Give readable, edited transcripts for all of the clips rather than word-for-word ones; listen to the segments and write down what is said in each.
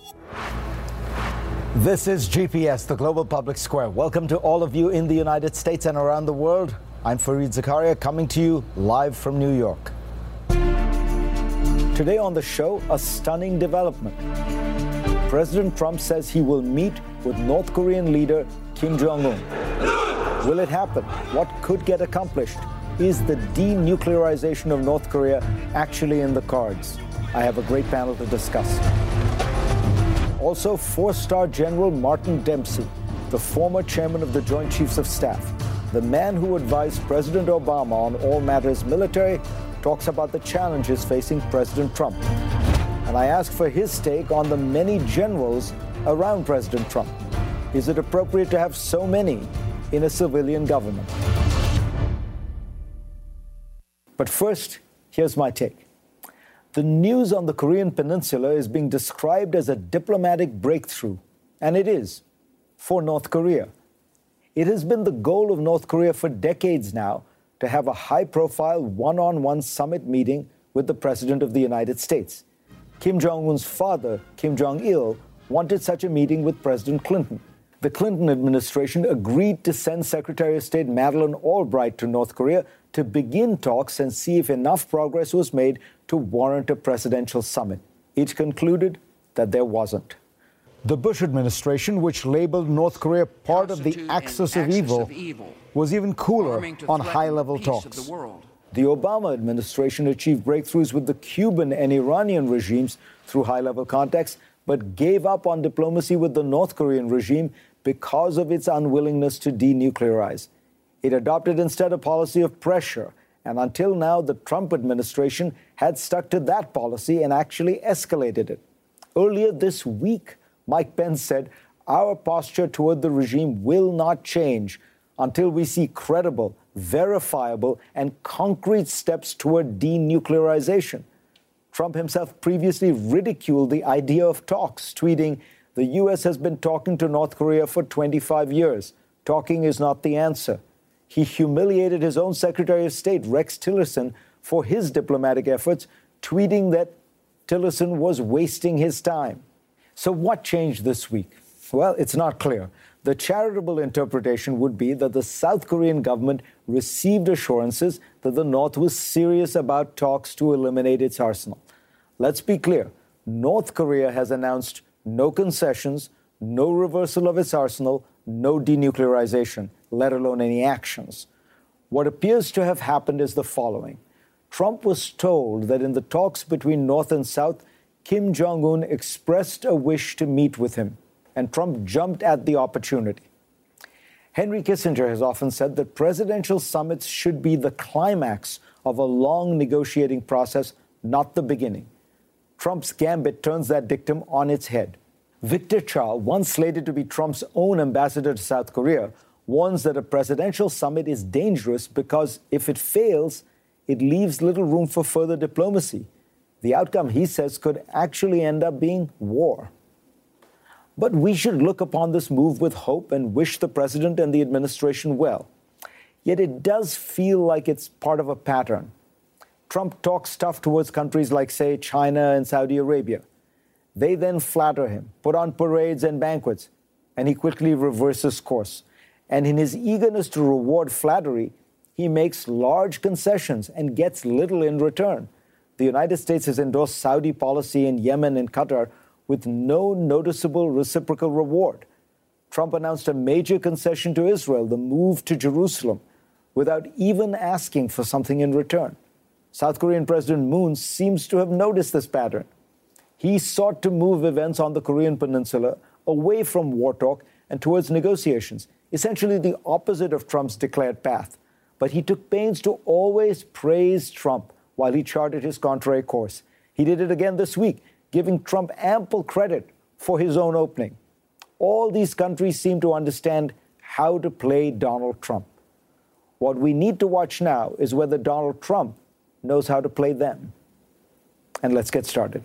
This is GPS, the Global Public Square. Welcome to all of you in the United States and around the world. I'm Fareed Zakaria, coming to you live from New York. Today on the show, a stunning development. President Trump says he will meet with North Korean leader Kim Jong-un. Will it happen? What could get accomplished? Is the denuclearization of North Korea actually in the cards? I have a great panel to discuss. Also, four-star General Martin Dempsey, the former chairman of the Joint Chiefs of Staff, the man who advised President Obama on all matters military, talks about the challenges facing President Trump. And I ask for his take on the many generals around President Trump. Is it appropriate to have so many in a civilian government? But first, here's my take. The news on the Korean Peninsula is being described as a diplomatic breakthrough, and it is, for North Korea. It has been the goal of North Korea for decades now to have a high-profile one-on-one summit meeting with the President of the United States. Kim Jong-un's father, Kim Jong-il, wanted such a meeting with President Clinton. The Clinton administration agreed to send Secretary of State Madeleine Albright to North Korea to begin talks and see if enough progress was made to warrant a presidential summit. It concluded that there wasn't. The Bush administration, which labeled North Korea part of the axis of evil, was even cooler on high-level talks. The Obama administration achieved breakthroughs with the Cuban and Iranian regimes through high-level contacts, but gave up on diplomacy with the North Korean regime because of its unwillingness to denuclearize. It adopted instead a policy of pressure, and until now, the Trump administration had stuck to that policy and actually escalated it. Earlier this week, Mike Pence said, "Our posture toward the regime will not change until we see credible, verifiable, and concrete steps toward denuclearization." Trump himself previously ridiculed the idea of talks, tweeting, "The U.S. has been talking to North Korea for 25 years. Talking is not the answer." He humiliated his own Secretary of State, Rex Tillerson, for his diplomatic efforts, tweeting that Tillerson was wasting his time. So what changed this week? Well, it's not clear. The charitable interpretation would be that the South Korean government received assurances that the North was serious about talks to eliminate its arsenal. Let's be clear. North Korea has announced no concessions, no reversal of its arsenal, no denuclearization, let alone any actions. What appears to have happened is the following. Trump was told that in the talks between North and South, Kim Jong-un expressed a wish to meet with him, and Trump jumped at the opportunity. Henry Kissinger has often said that presidential summits should be the climax of a long negotiating process, not the beginning. Trump's gambit turns that dictum on its head. Victor Cha, once slated to be Trump's own ambassador to South Korea, warns that a presidential summit is dangerous because if it fails, it leaves little room for further diplomacy. The outcome, he says, could actually end up being war. But we should look upon this move with hope and wish the president and the administration well. Yet it does feel like it's part of a pattern. Trump talks tough towards countries like, say, China and Saudi Arabia. They then flatter him, put on parades and banquets, and he quickly reverses course. And in his eagerness to reward flattery, he makes large concessions and gets little in return. The United States has endorsed Saudi policy in Yemen and Qatar with no noticeable reciprocal reward. Trump announced a major concession to Israel, the move to Jerusalem, without even asking for something in return. South Korean President Moon seems to have noticed this pattern. He sought to move events on the Korean Peninsula away from war talk and towards negotiations, essentially the opposite of Trump's declared path. But he took pains to always praise Trump while he charted his contrary course. He did it again this week, giving Trump ample credit for his own opening. All these countries seem to understand how to play Donald Trump. What we need to watch now is whether Donald Trump knows how to play them. And let's get started.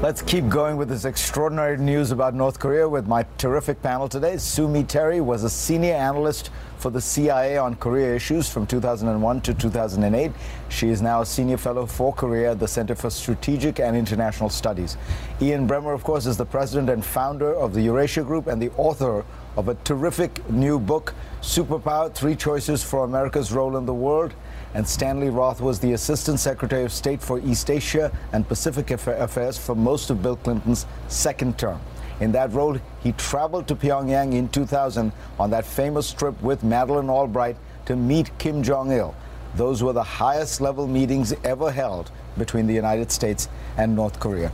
Let's keep going with this extraordinary news about North Korea with my terrific panel today. Sue Mi Terry was a senior analyst for the CIA on Korea issues from 2001 to 2008. She is now a senior fellow for Korea at the Center for Strategic and International Studies. Ian Bremmer, of course, is the president and founder of the Eurasia Group and the author of a terrific new book, Superpower: 3 Choices for America's Role in the World. And Stanley Roth was the Assistant Secretary of State for East Asia and Pacific Affairs for most of Bill Clinton's second term. In that role, he traveled to Pyongyang in 2000 on that famous trip with Madeleine Albright to meet Kim Jong-il. Those were the highest level meetings ever held between the United States and North Korea.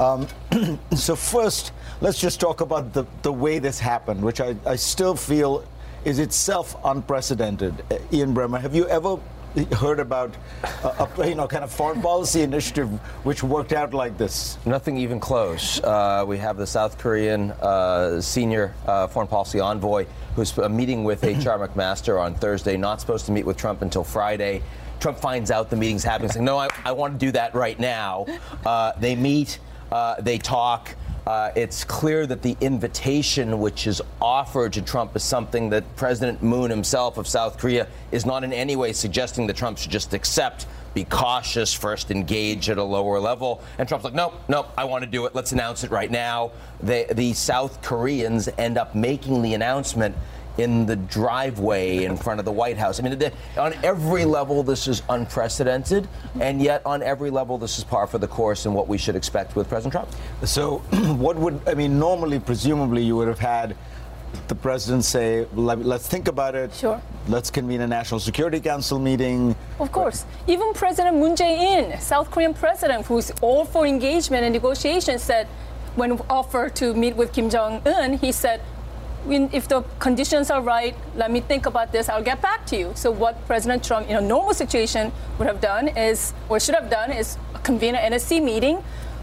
So first, let's just talk about the way this happened, which I still feel is itself unprecedented. Ian Bremmer, have you ever heard about a kind of foreign policy initiative which worked out like this? Nothing even close. We have the South Korean senior foreign policy envoy who's meeting with H.R. McMaster on Thursday, not supposed to meet with Trump until Friday. Trump finds out the meeting's happening, saying, no, I want to do that right now. They meet, they talk. It's clear that the invitation which is offered to Trump is something that President Moon himself of South Korea is not in any way suggesting that Trump should just accept, be cautious, first engage at a lower level. And Trump's like, no, I want to do it. Let's announce it right now. The South Koreans end up making the announcement in the driveway in front of the White House. I mean, on every level, this is unprecedented, and yet on every level, this is par for the course and what we should expect with President Trump. So normally, presumably, you would have had the president say, let's think about it. Sure. Let's convene a National Security Council meeting. Of course. Even President Moon Jae-in, South Korean president, who's all for engagement and negotiations, said, when offered to meet with Kim Jong-un, he said, if the conditions are right, let me think about this, I'll get back to you. So what President Trump in a normal situation would have done is, or should have done, is convene an NSC meeting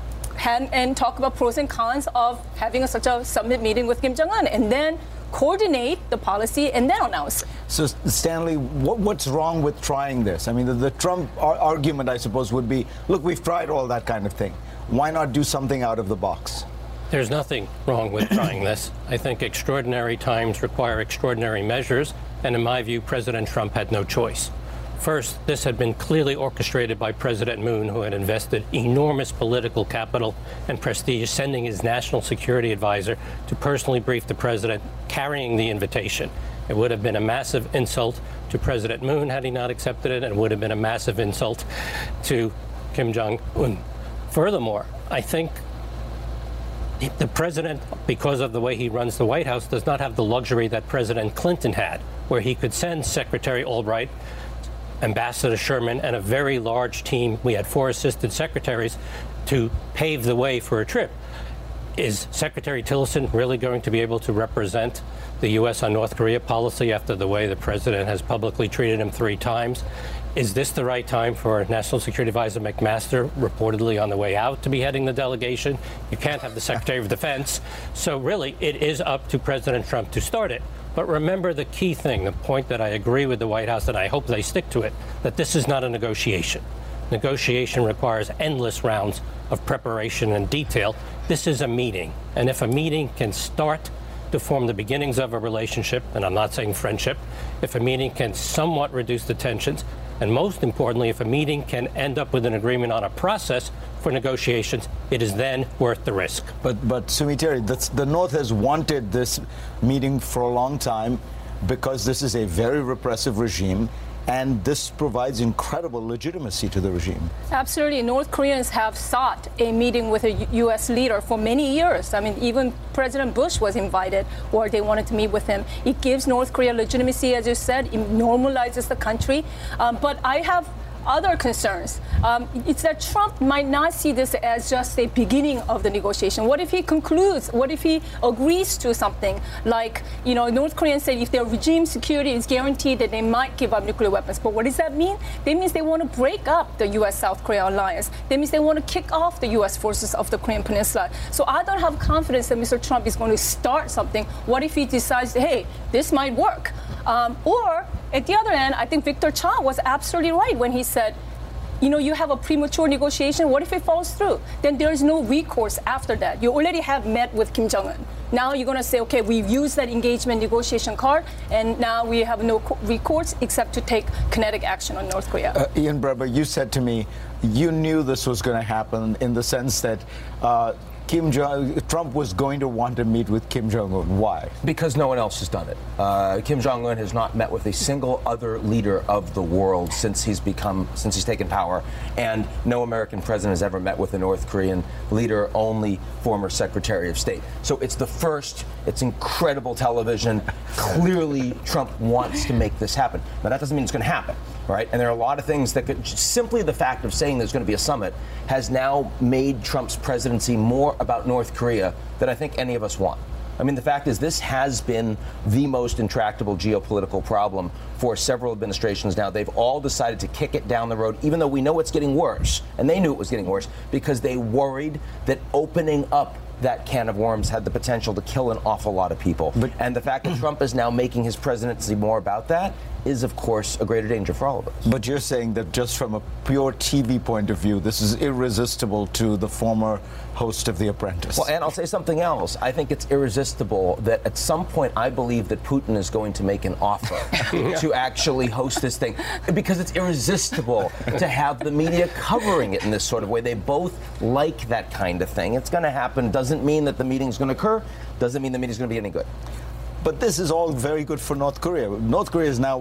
and talk about pros and cons of having such a summit meeting with Kim Jong-un, and then coordinate the policy and then announce it. So, Stanley, what's wrong with trying this? I mean, the Trump argument, I suppose, would be, look, we've tried all that kind of thing. Why not do something out of the box? There's nothing wrong with trying this. I think extraordinary times require extraordinary measures, and in my view, President Trump had no choice. First, this had been clearly orchestrated by President Moon, who had invested enormous political capital and prestige, sending his national security advisor to personally brief the president, carrying the invitation. It would have been a massive insult to President Moon had he not accepted it, and it would have been a massive insult to Kim Jong-un. Furthermore, I think the president, because of the way he runs the White House, does not have the luxury that President Clinton had, where he could send Secretary Albright, Ambassador Sherman, and a very large team. We had 4 assistant secretaries to pave the way for a trip. Is Secretary Tillerson really going to be able to represent the U.S. on North Korea policy after the way the president has publicly treated him 3 times? Is this the right time for National Security Advisor McMaster, reportedly on the way out, to be heading the delegation? You can't have the Secretary of Defense. So really, it is up to President Trump to start it. But remember the key thing, the point that I agree with the White House, and I hope they stick to it, that this is not a negotiation. Negotiation requires endless rounds of preparation and detail. This is a meeting. And if a meeting can start to form the beginnings of a relationship, and I'm not saying friendship, if a meeting can somewhat reduce the tensions, and most importantly, if a meeting can end up with an agreement on a process for negotiations, it is then worth the risk. But Sue Mi Terry, the North has wanted this meeting for a long time because this is a very repressive regime, and this provides incredible legitimacy to the regime. Absolutely. North Koreans have sought a meeting with a U.S. leader for many years. I mean, even President Bush was invited, or they wanted to meet with him. It gives North Korea legitimacy, as you said. It normalizes the country. But I have other concerns. It's that Trump might not see this as just a beginning of the negotiation. What if he concludes? What if he agrees to something like, North Koreans say if their regime security is guaranteed, that they might give up nuclear weapons. But what does that mean? That means they want to break up the U.S.-South Korea alliance. That means they want to kick off the U.S. forces of the Korean Peninsula. So I don't have confidence that Mr. Trump is going to start something. What if he decides, hey, this might work? Or at the other end, I think Victor Cha was absolutely right when he said, you have a premature negotiation. What if it falls through? Then there is no recourse after that. You already have met with Kim Jong-un. Now you're going to say, okay, we've used that engagement negotiation card, and now we have no recourse except to take kinetic action on North Korea. Ian Bremmer, you said to me, you knew this was going to happen in the sense that Trump was going to want to meet with Kim Jong-un. Why? Because no one else has done it. Kim Jong-un has not met with a single other leader of the world since he's taken power, and no American president has ever met with a North Korean leader, only former Secretary of State. So it's the first. It's incredible television. Clearly, Trump wants to make this happen. Now, that doesn't mean it's going to happen, right? And there are a lot of things that could, simply the fact of saying there's going to be a summit has now made Trump's presidency more about North Korea than I think any of us want. I mean, the fact is this has been the most intractable geopolitical problem for several administrations now. They've all decided to kick it down the road, even though we know it's getting worse. And they knew it was getting worse because they worried that opening up that can of worms had the potential to kill an awful lot of people. And the fact that Trump is now making his presidency more about that is, of course, a greater danger for all of us. But you're saying that just from a pure TV point of view, this is irresistible to the former host of The Apprentice. Well, and I'll say something else. I think it's irresistible that at some point I believe that Putin is going to make an offer to actually host this thing, because it's irresistible to have the media covering it in this sort of way. They both like that kind of thing. It's going to happen. Doesn't mean that the meeting's going to occur. Doesn't mean the meeting's going to be any good. But this is all very good for North Korea. North Korea is now,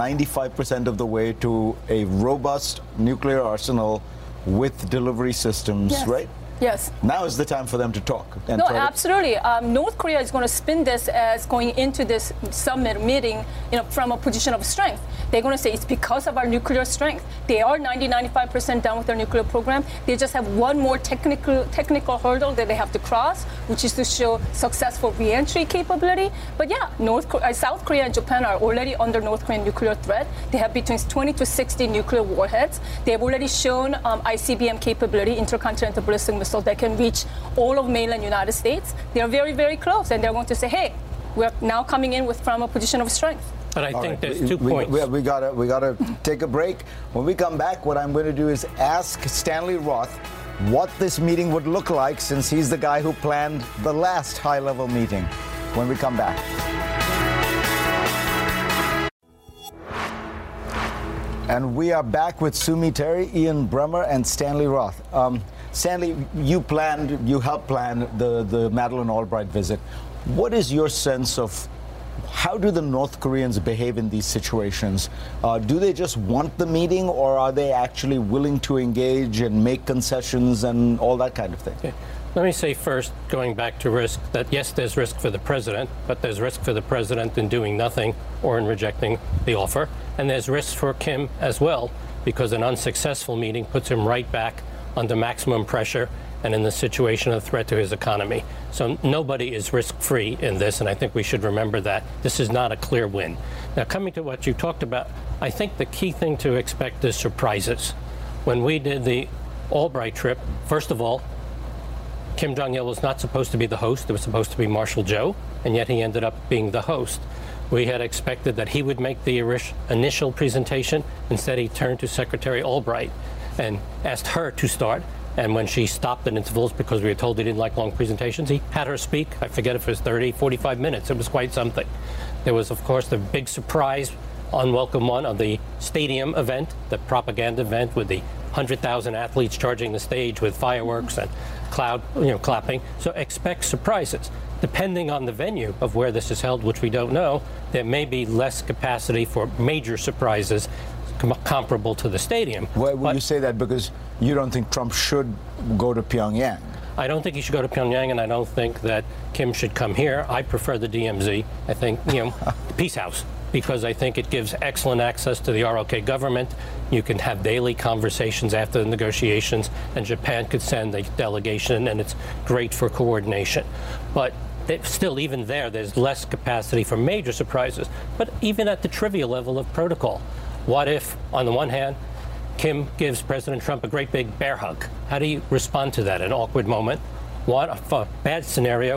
95% of the way to a robust nuclear arsenal with delivery systems, yes. right? Yes. Now is the time for them to talk. And no, absolutely. North Korea is going to spin this as going into this summit meeting, from a position of strength. They're going to say it's because of our nuclear strength. They are 95% done with their nuclear program. They just have one more technical hurdle that they have to cross, which is to show successful re-entry capability. But yeah, South Korea and Japan are already under North Korean nuclear threat. They have between 20 to 60 nuclear warheads. They've already shown ICBM capability, intercontinental ballistic missile, that can reach all of mainland United States. They're very, very close, and they're going to say, hey, we're now coming in from a position of strength. But I think there's 2 points. We gotta take a break. When we come back, what I'm going to do is ask Stanley Roth what this meeting would look like, since he's the guy who planned the last high-level meeting. When we come back. And we are back with Sue Mi Terry, Ian Bremmer, and Stanley Roth. Stanley, you helped plan the Madeleine Albright visit. What is your sense of how do the North Koreans behave in these situations? Do they just want the meeting, or are they actually willing to engage and make concessions and all that kind of thing? Okay. Let me say first, going back to risk, that yes, there's risk for the president, but there's risk for the president in doing nothing or in rejecting the offer. And there's risk for Kim as well, because an unsuccessful meeting puts him right back under maximum pressure and in the situation of threat to his economy. So nobody is risk-free in this, and I think we should remember that. This is not a clear win. Now, coming to what you talked about, I think the key thing to expect is surprises. When we did the Albright trip, first of all, Kim Jong-il was not supposed to be the host. It was supposed to be Marshal Joe, and yet he ended up being the host. We had expected that he would make the initial presentation. Instead, he turned to Secretary Albright and asked her to start. And when she stopped at intervals because we were told he didn't like long presentations, he had her speak. I forget if it was 30, 45 minutes. It was quite something. There was, of course, the big surprise, unwelcome one of the stadium event, the propaganda event with the 100,000 athletes charging the stage with fireworks and clapping. So expect surprises. Depending on the venue of where this is held, which we don't know, there may be less capacity for major surprises comparable to the stadium. Why would you say that? Because you don't think Trump should go to Pyongyang? I don't think he should go to Pyongyang, and I don't think that Kim should come here. I prefer the DMZ. I think, the Peace House, because I think it gives excellent access to the ROK government. You can have daily conversations after the negotiations, and Japan could send a delegation, and it's great for coordination. But still, even there's less capacity for major surprises. But even at the trivial level of protocol, what if, on the one hand, Kim gives President Trump a great big bear hug? How do you respond to that? An awkward moment? What if a bad scenario?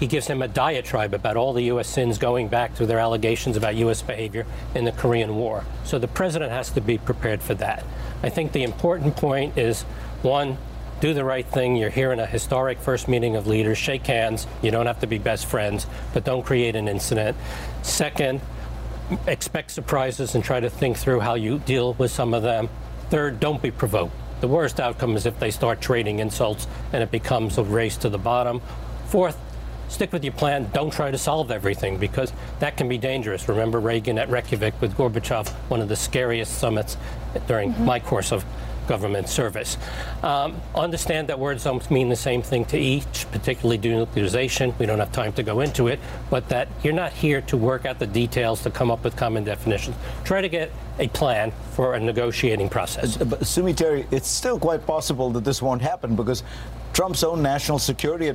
He gives him a diatribe about all the U.S. sins going back to their allegations about U.S. behavior in the Korean War. So the president has to be prepared for that. I think the important point is, one, do the right thing. You're here in a historic first meeting of leaders. Shake hands. You don't have to be best friends, but don't create an incident. Second, expect surprises and try to think through how you deal with some of them. Third, don't be provoked. The worst outcome is if they start trading insults and it becomes a race to the bottom. Fourth, stick with your plan. Don't try to solve everything, because that can be dangerous. Remember Reagan at Reykjavik with Gorbachev, one of the scariest summits during my course of government service. Understand that words don't mean the same thing to each, particularly denuclearization. We don't have time to go into it, but that you're not here to work out the details to come up with common definitions. Try to get a plan for a negotiating process. But Sumi Terry, it's still quite possible that this won't happen, because Trump's own National Security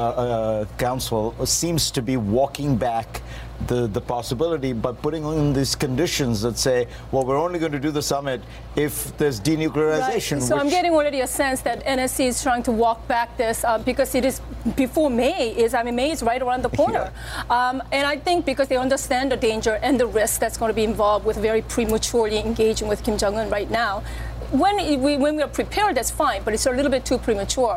Council seems to be walking back the possibility by putting in these conditions that say, well, we're only going to do the summit if there's denuclearization. Right. So I'm getting already a sense that NSC is trying to walk back this because it is before May. May is right around the corner. Yeah. And I think because they understand the danger and the risk that's going to be involved with very prematurely engaging with Kim Jong-un right now. When we are prepared, that's fine, but it's a little bit too premature.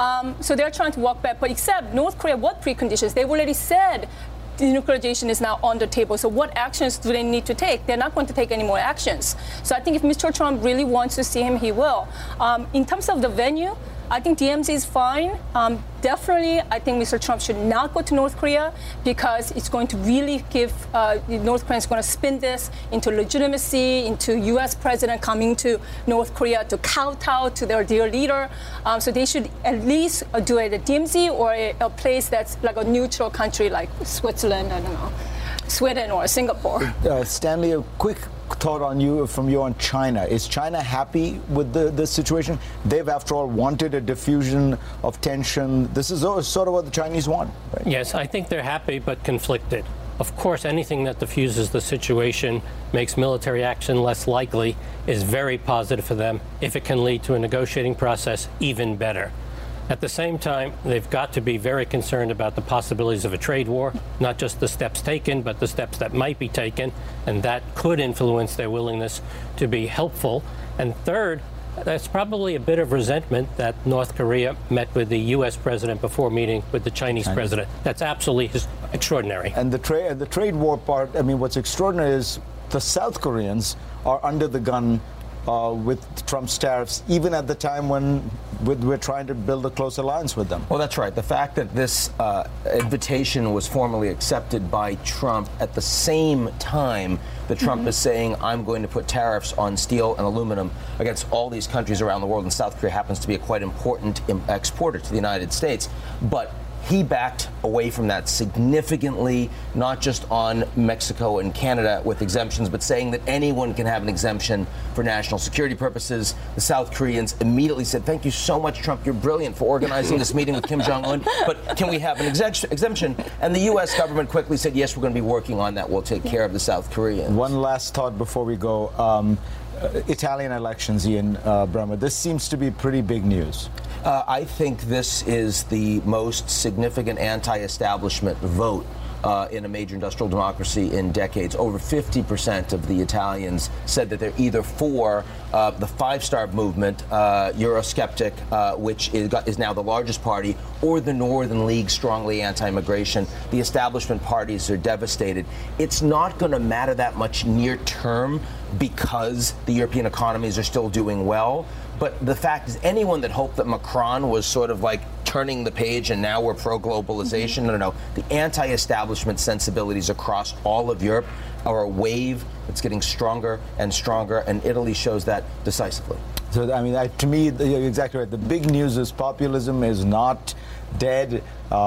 So they're trying to walk back. But except North Korea, what preconditions? They've already said denuclearization is now on the table. So what actions do they need to take? They're not going to take any more actions. So I think if Mr. Trump really wants to see him, he will. In terms of the venue, I think DMZ is fine. Definitely, I think Mr. Trump should not go to North Korea, because it's going to really give North Korea is going to spin this into legitimacy, into U.S. president coming to North Korea to kowtow to their dear leader. So they should at least do it at DMZ or a place that's like a neutral country like Switzerland, I don't know, Sweden or Singapore. Stanley, a quick thought from you on China. Is China happy with the situation? They've, after all, wanted a diffusion of tension. This is sort of what the Chinese want, right? Yes, I think they're happy but conflicted. Of course, anything that diffuses the situation, makes military action less likely, is very positive for them. If it can lead to a negotiating process, even better. At the same time, they've got to be very concerned about the possibilities of a trade war, not just the steps taken, but the steps that might be taken, and that could influence their willingness to be helpful. And third, there's probably a bit of resentment that North Korea met with the U.S. president before meeting with the Chinese president. That's absolutely extraordinary. And the trade war part, what's extraordinary is the South Koreans are under the gun with Trump's tariffs, even at the time when we're trying to build a close alliance with them. Well, that's right. The fact that this invitation was formally accepted by Trump at the same time that Trump is saying, I'm going to put tariffs on steel and aluminum against all these countries around the world, and South Korea happens to be a quite important exporter to the United States. But he backed away from that significantly, not just on Mexico and Canada with exemptions, but saying that anyone can have an exemption for national security purposes. The South Koreans immediately said, thank you so much, Trump. You're brilliant for organizing this meeting with Kim Jong-un, but can we have an exemption? And the U.S. government quickly said, yes, we're going to be working on that. We'll take care of the South Koreans. One last thought before we go. Italian elections, Ian Bremmer. This seems to be pretty big news. I think this is the most significant anti-establishment vote in a major industrial democracy in decades. Over 50% of the Italians said that they're either for the five-star movement, Eurosceptic, which is now the largest party, or the Northern League, strongly anti-immigration. The establishment parties are devastated. It's not going to matter that much near term because the European economies are still doing well. But the fact is, anyone that hoped that Macron was sort of like turning the page and now we're pro-globalization, no. The anti-establishment sensibilities across all of Europe are a wave that's getting stronger and stronger, and Italy shows that decisively. So, to me, you're exactly right. The big news is populism is not dead.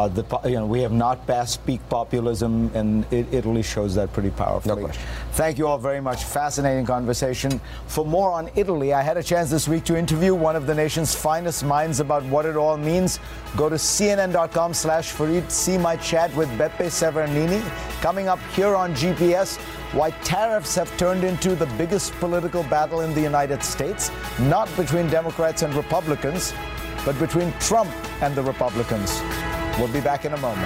We have not passed peak populism, and Italy shows that pretty powerfully. No question. Thank you all very much. Fascinating conversation. For more on Italy, I had a chance this week to interview one of the nation's finest minds about what it all means. Go to cnn.com/Fareed. See my chat with Beppe Severini. Coming up here on GPS, why tariffs have turned into the biggest political battle in the United States, not between Democrats and Republicans, but between Trump and the Republicans. We'll be back in a moment.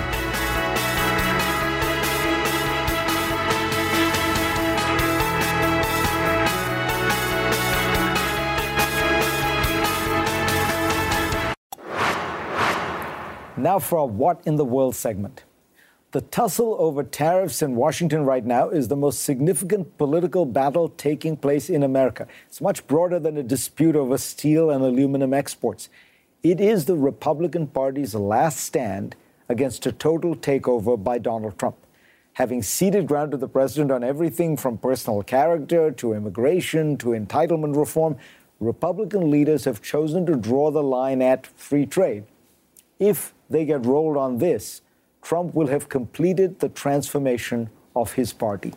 Now for our What in the World segment. The tussle over tariffs in Washington right now is the most significant political battle taking place in America. It's much broader than a dispute over steel and aluminum exports. It is the Republican Party's last stand against a total takeover by Donald Trump. Having ceded ground to the president on everything from personal character to immigration to entitlement reform, Republican leaders have chosen to draw the line at free trade. If they get rolled on this, Trump will have completed the transformation of his party.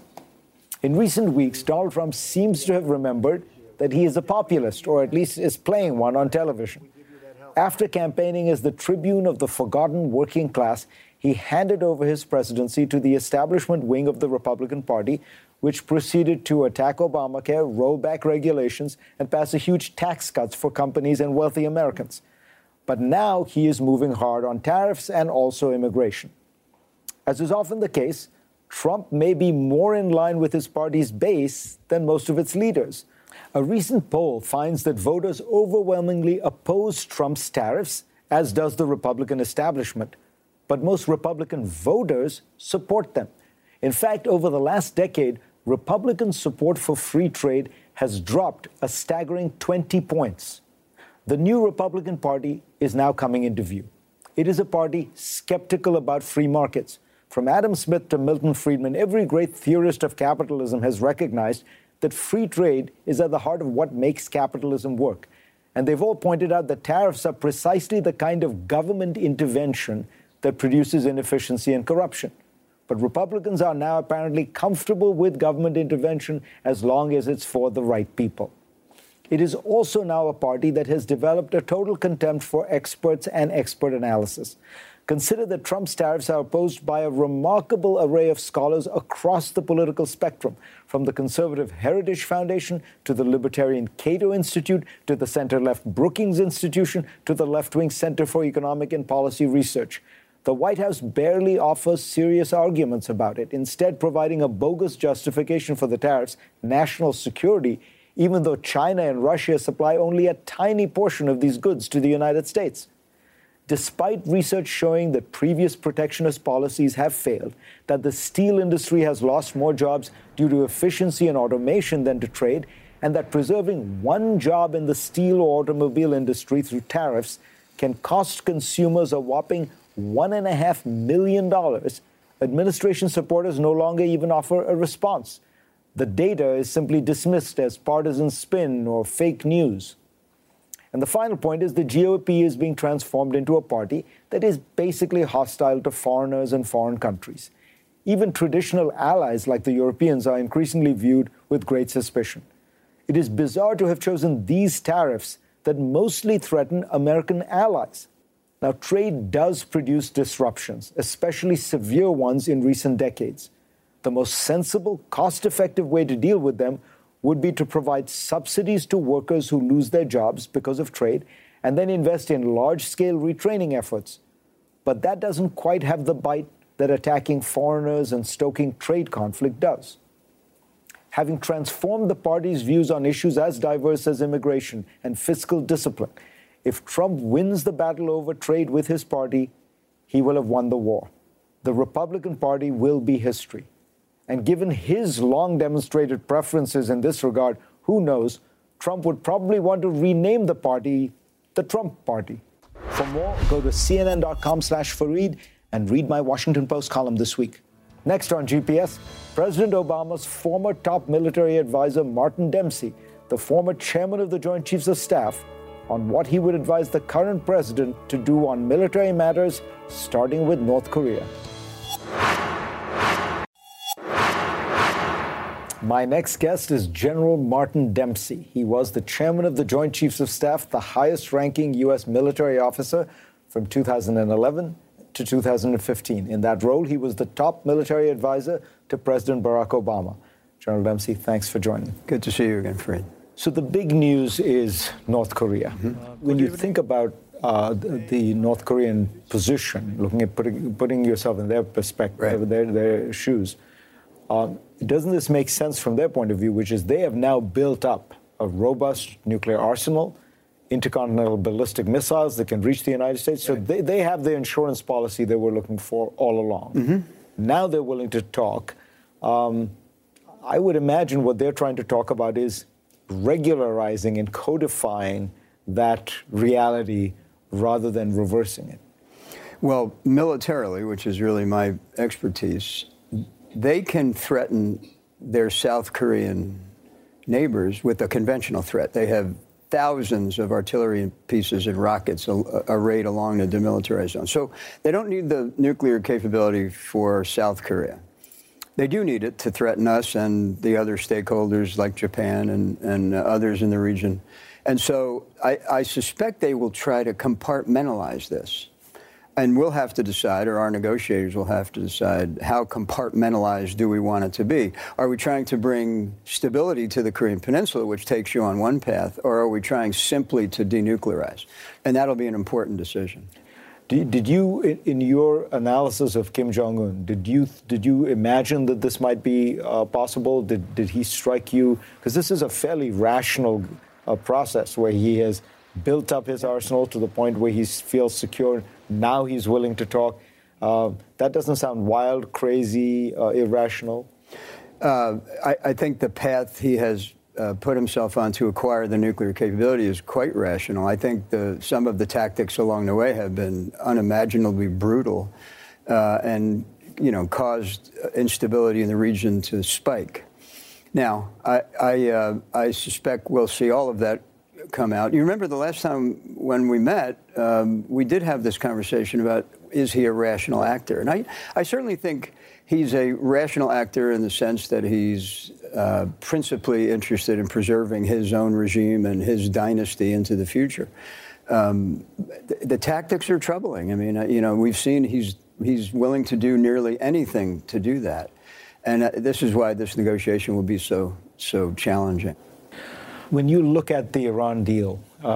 In recent weeks, Donald Trump seems to have remembered that he is a populist, or at least is playing one on television. After campaigning as the tribune of the forgotten working class, he handed over his presidency to the establishment wing of the Republican Party, which proceeded to attack Obamacare, roll back regulations, and pass a huge tax cuts for companies and wealthy Americans. But now he is moving hard on tariffs and also immigration. As is often the case, Trump may be more in line with his party's base than most of its leaders. A recent poll finds that voters overwhelmingly oppose Trump's tariffs, as does the Republican establishment. But most Republican voters support them. In fact, over the last decade, Republican support for free trade has dropped a staggering 20 points. The new Republican Party is now coming into view. It is a party skeptical about free markets. From Adam Smith to Milton Friedman, every great theorist of capitalism has recognized that free trade is at the heart of what makes capitalism work. And they've all pointed out that tariffs are precisely the kind of government intervention that produces inefficiency and corruption. But Republicans are now apparently comfortable with government intervention as long as it's for the right people. It is also now a party that has developed a total contempt for experts and expert analysis. Consider that Trump's tariffs are opposed by a remarkable array of scholars across the political spectrum, from the conservative Heritage Foundation to the libertarian Cato Institute to the center-left Brookings Institution to the left-wing Center for Economic and Policy Research. The White House barely offers serious arguments about it, instead providing a bogus justification for the tariffs, national security, even though China and Russia supply only a tiny portion of these goods to the United States. Despite research showing that previous protectionist policies have failed, that the steel industry has lost more jobs due to efficiency and automation than to trade, and that preserving one job in the steel or automobile industry through tariffs can cost consumers a whopping $1.5 million, administration supporters no longer even offer a response. The data is simply dismissed as partisan spin or fake news. And the final point is the GOP is being transformed into a party that is basically hostile to foreigners and foreign countries. Even traditional allies like the Europeans are increasingly viewed with great suspicion. It is bizarre to have chosen these tariffs that mostly threaten American allies. Now, trade does produce disruptions, especially severe ones in recent decades. The most sensible, cost-effective way to deal with them would be to provide subsidies to workers who lose their jobs because of trade and then invest in large-scale retraining efforts. But that doesn't quite have the bite that attacking foreigners and stoking trade conflict does. Having transformed the party's views on issues as diverse as immigration and fiscal discipline, if Trump wins the battle over trade with his party, he will have won the war. The Republican Party will be history. And given his long demonstrated preferences in this regard, who knows, Trump would probably want to rename the party the Trump Party. For more, go to cnn.com/Fareed and read my Washington Post column this week. Next on GPS, President Obama's former top military advisor, Martin Dempsey, the former chairman of the Joint Chiefs of Staff, on what he would advise the current president to do on military matters, starting with North Korea. My next guest is General Martin Dempsey. He was the chairman of the Joint Chiefs of Staff, the highest-ranking U.S. military officer from 2011 to 2015. In that role, he was the top military advisor to President Barack Obama. General Dempsey, thanks for joining. Good to see you again, Fred. So the big news is North Korea. When you think about the North Korean position, looking at putting yourself in their perspective, their shoes. Doesn't this make sense from their point of view, which is they have now built up a robust nuclear arsenal, intercontinental ballistic missiles that can reach the United States. So they have the insurance policy they were looking for all along. Mm-hmm. Now they're willing to talk. I would imagine what they're trying to talk about is regularizing and codifying that reality rather than reversing it. Well, militarily, which is really my expertise, they can threaten their South Korean neighbors with a conventional threat. They have thousands of artillery pieces and rockets arrayed along the demilitarized zone. So they don't need the nuclear capability for South Korea. They do need it to threaten us and the other stakeholders like Japan and others in the region. And so I suspect they will try to compartmentalize this. And we'll have to decide, or our negotiators will have to decide, how compartmentalized do we want it to be? Are we trying to bring stability to the Korean Peninsula, which takes you on one path, or are we trying simply to denuclearize? And that'll be an important decision. Did you, in your analysis of Kim Jong-un, did you imagine that this might be possible? Did he strike you? Because this is a fairly rational process where he has built up his arsenal to the point where he feels secure. Now he's willing to talk. That doesn't sound wild, crazy, irrational. I think the path he has put himself on to acquire the nuclear capability is quite rational. I think some of the tactics along the way have been unimaginably brutal and, caused instability in the region to spike. Now, I suspect we'll see all of that come out. You remember the last time when we met, we did have this conversation about, is he a rational actor? And I certainly think he's a rational actor in the sense that he's principally interested in preserving his own regime and his dynasty into the future. The tactics are troubling. I mean, we've seen he's willing to do nearly anything to do that. And this is why this negotiation will be so challenging. When you look at the Iran deal,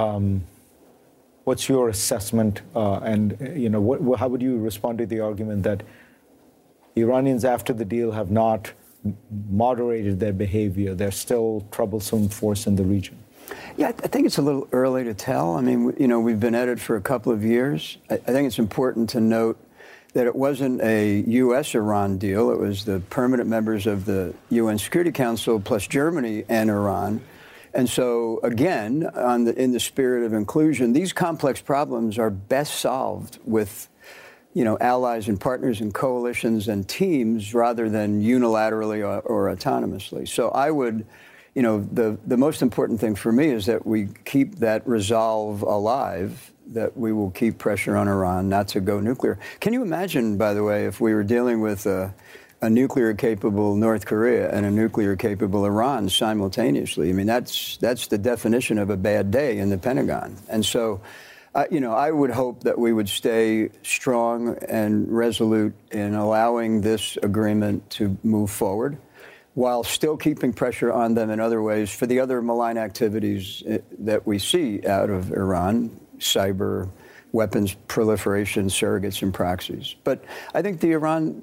what's your assessment? And how would you respond to the argument that Iranians after the deal have not moderated their behavior? They're still a troublesome force in the region. Yeah, I think it's a little early to tell. I mean, we've been at it for a couple of years. I think it's important to note that it wasn't a U.S.-Iran deal. It was the permanent members of the UN Security Council plus Germany and Iran. And so, again, in the spirit of inclusion, these complex problems are best solved with, allies and partners and coalitions and teams rather than unilaterally or autonomously. So I would, the most important thing for me is that we keep that resolve alive, that we will keep pressure on Iran not to go nuclear. Can you imagine, by the way, if we were dealing with a nuclear-capable North Korea and a nuclear-capable Iran simultaneously? I mean, that's the definition of a bad day in the Pentagon. And so, I would hope that we would stay strong and resolute in allowing this agreement to move forward while still keeping pressure on them in other ways for the other malign activities that we see out of Iran, cyber, weapons proliferation, surrogates, and proxies. But I think the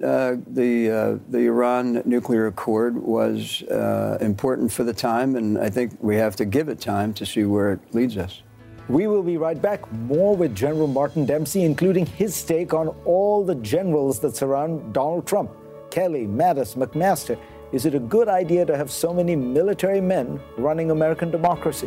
Iran nuclear accord was important for the time, and I think we have to give it time to see where it leads us. We will be right back. More with General Martin Dempsey, including his take on all the generals that surround Donald Trump. Kelly, Mattis, McMaster. Is it a good idea to have so many military men running American democracy?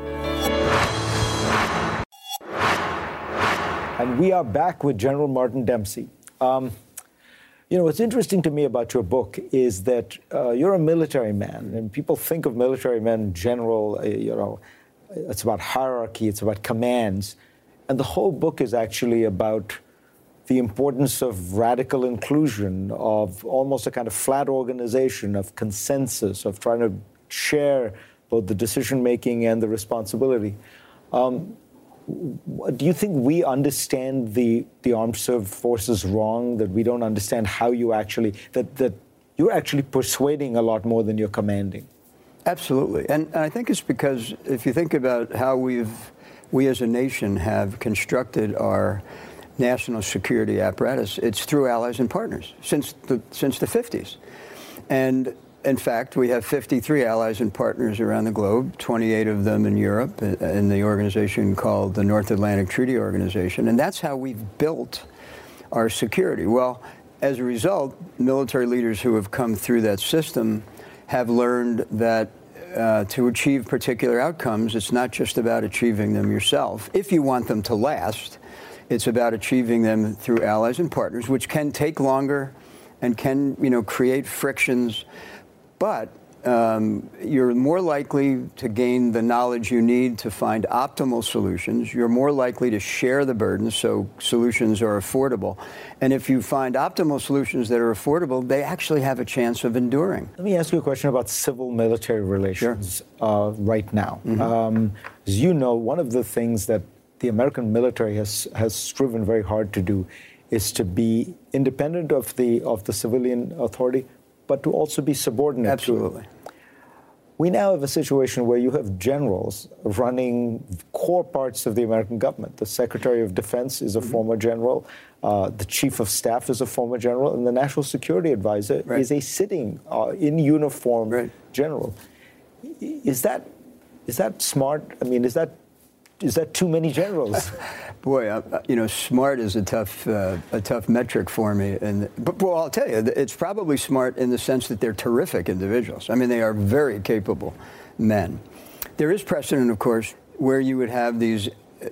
And we are back with General Martin Dempsey. What's interesting to me about your book is that you're a military man, and people think of military men in general, it's about hierarchy, it's about commands. And the whole book is actually about the importance of radical inclusion, of almost a kind of flat organization, of consensus, of trying to share both the decision-making and the responsibility. Do you think we understand the armed forces wrong, that we don't understand how you actually, that you're actually persuading a lot more than you're commanding? Absolutely. And I think it's because if you think about how we've we as a nation have constructed our national security apparatus, it's through allies and partners since the 50s. And in fact, we have 53 allies and partners around the globe, 28 of them in Europe, in the organization called the North Atlantic Treaty Organization. And that's how we've built our security. Well, as a result, military leaders who have come through that system have learned that to achieve particular outcomes, it's not just about achieving them yourself. If you want them to last, it's about achieving them through allies and partners, which can take longer and can, create frictions. But you're more likely to gain the knowledge you need to find optimal solutions. You're more likely to share the burden, so solutions are affordable. And if you find optimal solutions that are affordable, they actually have a chance of enduring. Let me ask you a question about civil-military relations right now. As you know, one of the things that the American military has striven very hard to do is to be independent of the civilian authority, but to also be subordinate. Absolutely. To it. We now have a situation where you have generals running core parts of the American government. The Secretary of Defense is a former general. The Chief of Staff is a former general. And the National Security Advisor is a sitting, in uniform general. Is that smart? I mean, is that too many generals? Boy, smart is a tough metric for me. But I'll tell you, it's probably smart in the sense that they're terrific individuals. I mean, they are very capable men. There is precedent, of course, where you would have these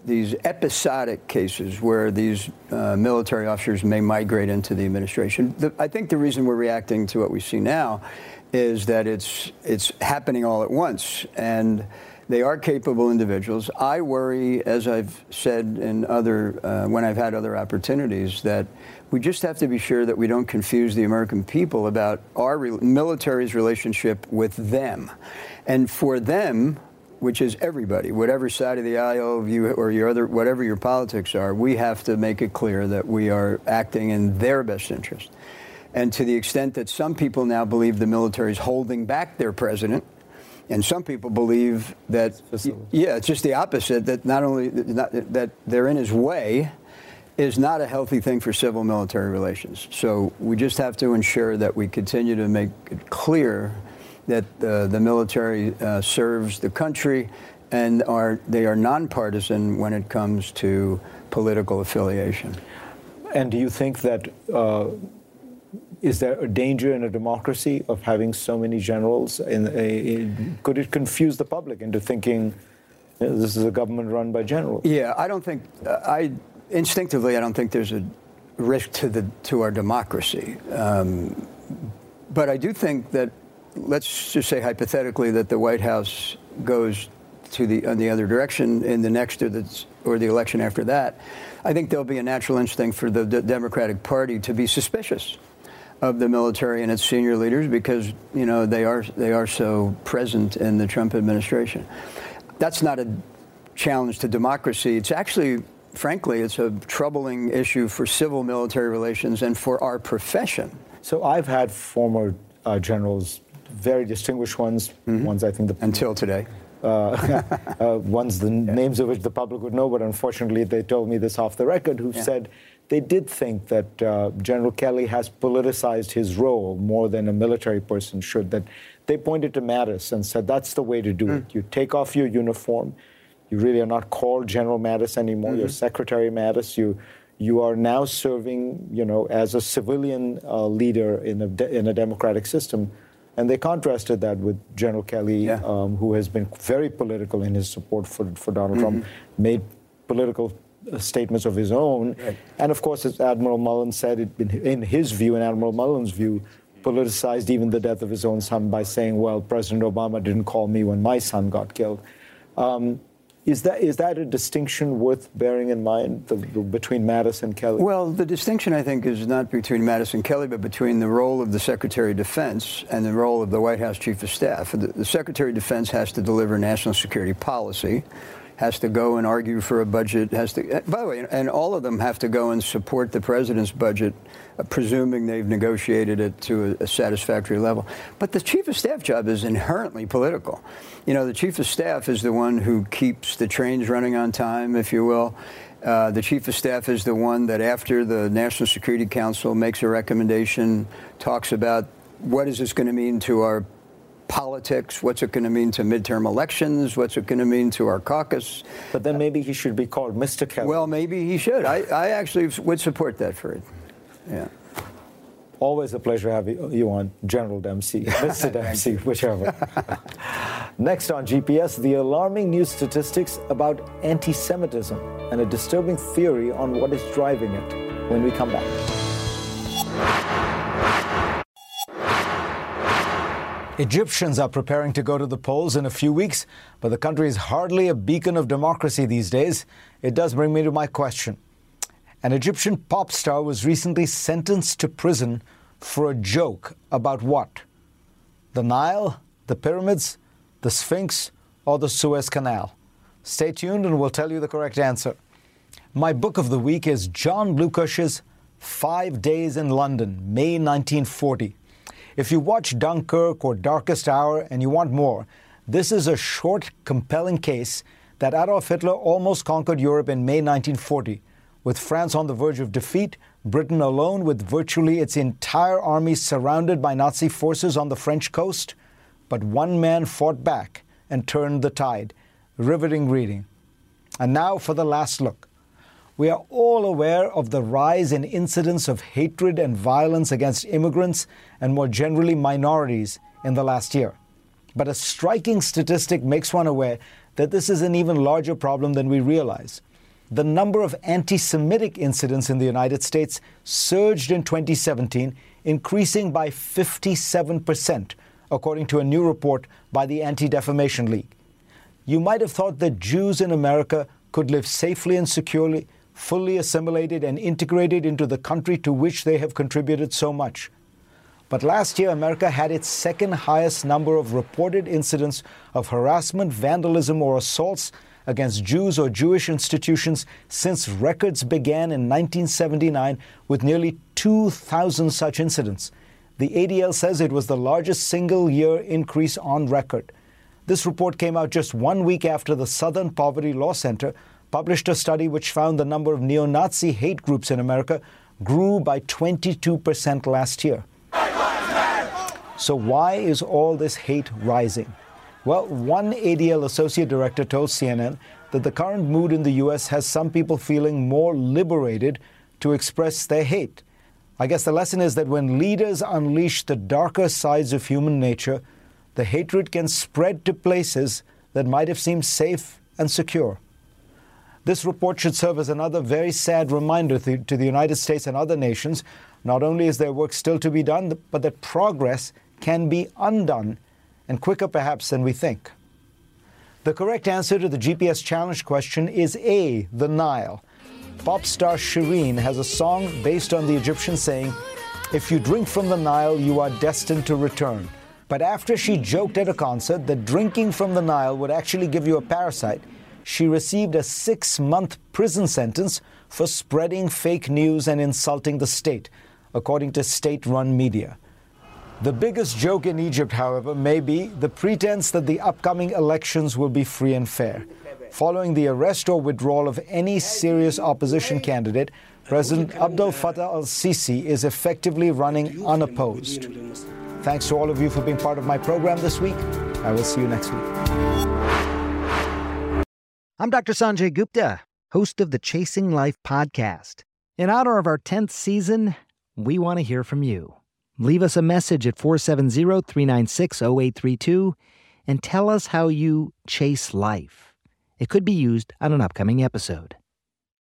episodic cases where these military officers may migrate into the administration. I think the reason we're reacting to what we see now is that it's happening all at once, and they are capable individuals. I worry, as I've said in when I've had other opportunities, that we just have to be sure that we don't confuse the American people about our military's relationship with them. And for them, which is everybody, whatever side of the aisle you or whatever your politics are, we have to make it clear that we are acting in their best interest. And to the extent that some people now believe the military is holding back their president, and some people believe that, it's just the opposite, that that they're in his way, is not a healthy thing for civil-military relations. So we just have to ensure that we continue to make it clear that the military serves the country and they are nonpartisan when it comes to political affiliation. And do you think that is there a danger in a democracy of having so many generals? Could it confuse the public into thinking this is a government run by generals? Yeah, I don't think. Instinctively, I don't think there's a risk to our democracy. But I do think that, let's just say hypothetically, that the White House goes to the other direction in the next or the election after that. I think there'll be a natural instinct for the Democratic Party to be suspicious of the military and its senior leaders because, they are so present in the Trump administration. That's not a challenge to democracy. It's actually, frankly, it's a troubling issue for civil military relations and for our profession. So I've had former generals, very distinguished ones, ones I think until today. Ones the names of which the public would know, but unfortunately they told me this off the record, who said they did think that General Kelly has politicized his role more than a military person should, that they pointed to Mattis and said that's the way to do it. You take off your uniform. You really are not called General Mattis anymore. You're Secretary Mattis. You are now serving, as a civilian leader in a democratic system. And they contrasted that with General Kelly, who has been very political in his support for Donald Trump, made political statements of his own. Right. And of course, as Admiral Mullen said, in his view, in Admiral Mullen's view, politicized even the death of his own son by saying, well, President Obama didn't call me when my son got killed. Is that a distinction worth bearing in mind between Mattis and Kelly? Well, the distinction, I think, is not between Mattis and Kelly, but between the role of the Secretary of Defense and the role of the White House Chief of Staff. The Secretary of Defense has to deliver national security policy. has to go and argue for a budget, by the way, and all of them have to go and support the president's budget, presuming they've negotiated it to a satisfactory level. But the chief of staff job is inherently political. You know, the chief of staff is the one who keeps the trains running on time, if you will. The chief of staff is the one that, after the National Security Council makes a recommendation, talks about what is this going to mean to our politics, what's it going to mean to midterm elections, what's it going to mean to our caucus. But then maybe he should be called Mr. Kelly. Well, maybe he should. I actually would support that for it. Yeah. Always a pleasure having you on, General Dempsey, Mr. Dempsey, whichever. Next on GPS, the alarming new statistics about anti-Semitism and a disturbing theory on what is driving it when we come back. Egyptians are preparing to go to the polls in a few weeks, but the country is hardly a beacon of democracy these days. It does bring me to my question. An Egyptian pop star was recently sentenced to prison for a joke about what? The Nile, the pyramids, the Sphinx, or the Suez Canal? Stay tuned and we'll tell you the correct answer. My book of the week is John Lukács's 5 Days in London, May 1940. If you watch Dunkirk or Darkest Hour and you want more, this is a short, compelling case that Adolf Hitler almost conquered Europe in May 1940, with France on the verge of defeat, Britain alone with virtually its entire army surrounded by Nazi forces on the French coast. But one man fought back and turned the tide. Riveting reading. And now for the last look. We are all aware of the rise in incidents of hatred and violence against immigrants and more generally minorities in the last year. But a striking statistic makes one aware that this is an even larger problem than we realize. The number of anti-Semitic incidents in the United States surged in 2017, increasing by 57%, according to a new report by the Anti-Defamation League. You might have thought that Jews in America could live safely and securely, fully assimilated and integrated into the country to which they have contributed so much. But last year, America had its second highest number of reported incidents of harassment, vandalism, or assaults against Jews or Jewish institutions since records began in 1979, with nearly 2,000 such incidents. The ADL says it was the largest single-year increase on record. This report came out just 1 week after the Southern Poverty Law Center published a study which found the number of neo-Nazi hate groups in America grew by 22% last year. So why is all this hate rising? Well, one ADL associate director told CNN that the current mood in the U.S. has some people feeling more liberated to express their hate. I guess the lesson is that when leaders unleash the darker sides of human nature, the hatred can spread to places that might have seemed safe and secure. This report should serve as another very sad reminder to the United States and other nations, not only is there work still to be done, but that progress can be undone, and quicker perhaps than we think. The correct answer to the GPS challenge question is A, the Nile. Pop star Shireen has a song based on the Egyptian saying, "If you drink from the Nile, you are destined to return." But after she joked at a concert that drinking from the Nile would actually give you a parasite, she received a 6-month prison sentence for spreading fake news and insulting the state, according to state-run media. The biggest joke in Egypt, however, may be the pretense that the upcoming elections will be free and fair. Following the arrest or withdrawal of any serious opposition candidate, President Abdel Fattah al-Sisi is effectively running unopposed. Thanks to all of you for being part of my program this week. I will see you next week. I'm Dr. Sanjay Gupta, host of the Chasing Life podcast. In honor of our 10th season, we want to hear from you. Leave us a message at 470-396-0832 and tell us how you chase life. It could be used on an upcoming episode.